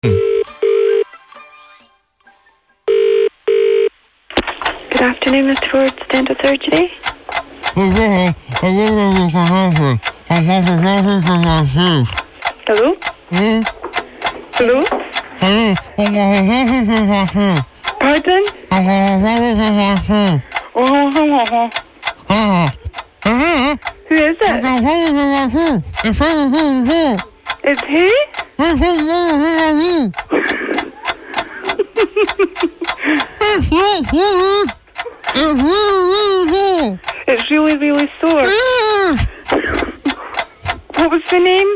Good afternoon, Mr. Ford, Dental Surgery. Hello? Hello? Pardon? Who is it? It's who? It's really, really sore. What was the name?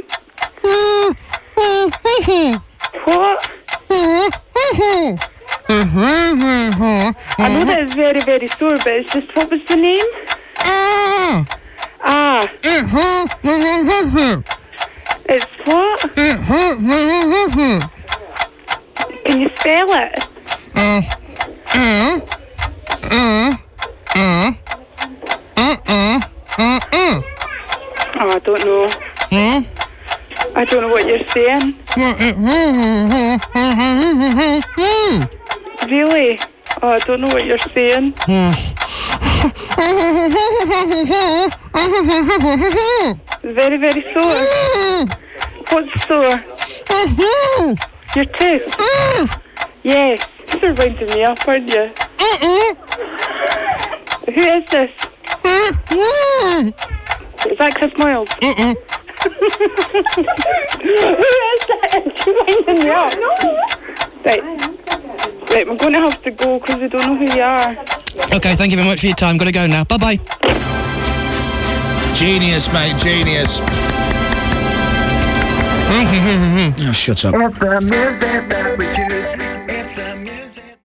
What? I know that it's very, very sore, but it's just, what was the name? It's what? Can you spell it? Oh, I don't know. I don't know what you're saying. Really? Oh, I don't know what you're saying. Very, very sore. What's sore? Your tooth? Yes. You're winding me up, aren't you? Who is this? Is that Chris Miles? Who is that? You're winding me up. Right, I'm going to have to go because I don't know who you are. Okay, thank you very much for your time. Got to go now. Bye-bye. Genius, mate, genius. Oh, shut up. It's the music that we choose. It's the music.